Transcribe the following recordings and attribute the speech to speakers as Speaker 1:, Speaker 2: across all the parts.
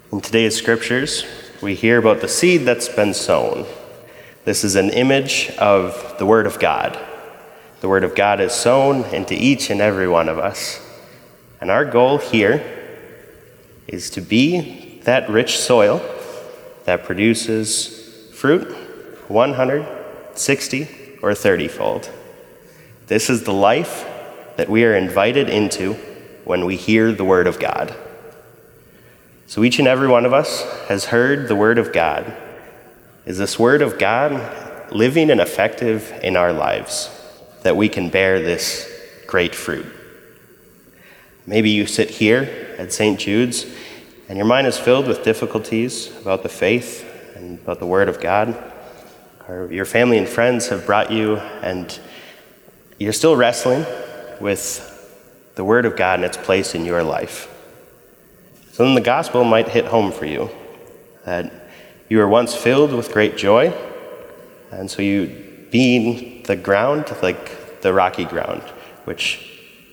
Speaker 1: In today's scriptures, we hear about the seed that's been sown. This is an image of the Word of God. The Word of God is sown into each and every one of us. And our goal here is to be that rich soil that produces fruit 160 or 30-fold. This is the life that we are invited into when we hear the Word of God. So each and every one of us has heard the Word of God. Is this Word of God living and effective in our lives that we can bear this great fruit? Maybe you sit here at St. Jude's and your mind is filled with difficulties about the faith and about the Word of God. Or your family and friends have brought you and you're still wrestling with the Word of God and its place in your life. So then the gospel might hit home for you, that you were once filled with great joy, and so you being the ground, like the rocky ground, which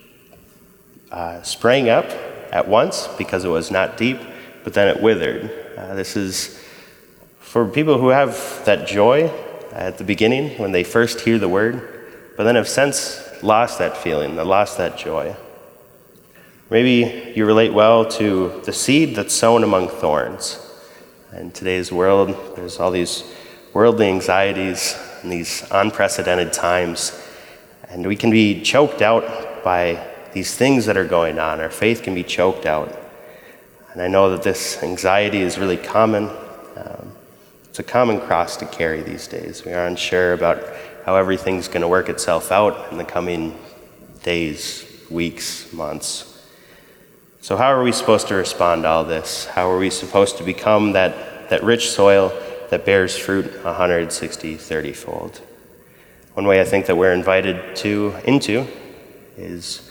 Speaker 1: sprang up at once because it was not deep, but then it withered. This is for people who have that joy at the beginning when they first hear the word, but then have since lost that feeling, lost that joy. Maybe you relate well to the seed that's sown among thorns. In today's world, there's all these worldly anxieties and these unprecedented times, and we can be choked out by these things that are going on. Our faith can be choked out. And I know that this anxiety is really common. It's a common cross to carry these days. We are unsure about how everything's going to work itself out in the coming days, weeks, months. So how are we supposed to respond to all this? How are we supposed to become that rich soil that bears fruit 160, 30-fold? One way I think that we're invited into is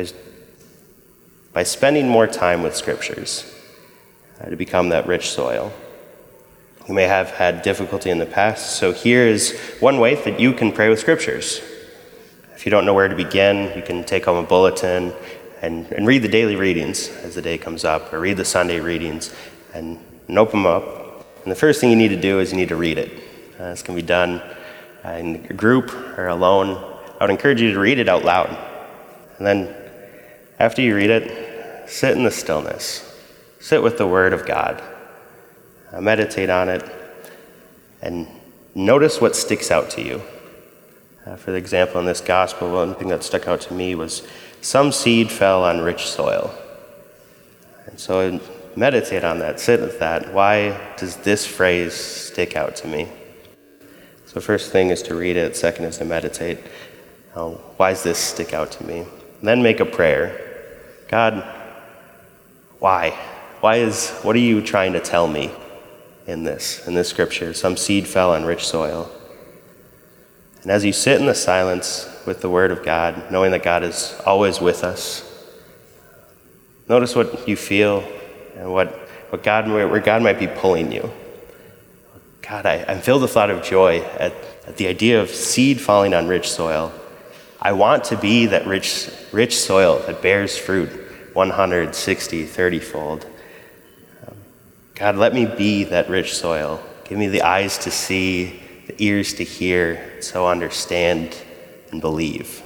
Speaker 1: by spending more time with scriptures to become that rich soil. You may have had difficulty in the past, so here is one way that you can pray with scriptures. If you don't know where to begin, you can take home a bulletin and read the daily readings as the day comes up, or read the Sunday readings and open them up. And the first thing you need to do is you need to read it. This can be done in a group or alone. I would encourage you to read it out loud. And then after you read it, sit in the stillness. Sit with the Word of God. Meditate on it and notice what sticks out to you. For example, in this gospel, one thing that stuck out to me was some seed fell on rich soil. And so meditate on that, sit with that. Why does this phrase stick out to me? So first thing is to read it, second is to meditate. Why does this stick out to me? And then make a prayer. God, why? What are you trying to tell me in this scripture? Some seed fell on rich soil. And as you sit in the silence with the Word of God, knowing that God is always with us, notice what you feel and where God might be pulling you. God, I'm filled with a lot of joy at the idea of seed falling on rich soil. I want to be that rich soil that bears fruit 160, 30-fold. God, let me be that rich soil. Give me the eyes to see, the ears to hear, so understand and believe.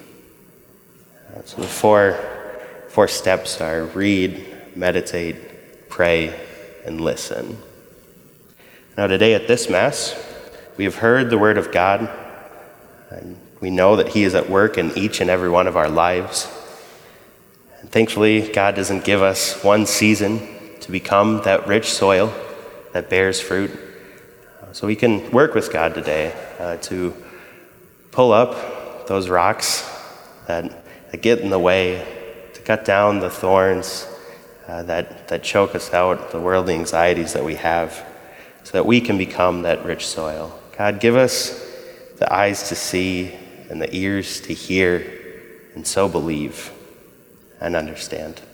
Speaker 1: So the four steps are read, meditate, pray, and listen. Now today at this Mass, we have heard the Word of God, and we know that He is at work in each and every one of our lives. And thankfully, God doesn't give us one season to become that rich soil that bears fruit. So we can work with God today to pull up those rocks that get in the way, to cut down the thorns that choke us out, the worldly anxieties that we have, so that we can become that rich soil. God, give us the eyes to see and the ears to hear, and so believe and understand.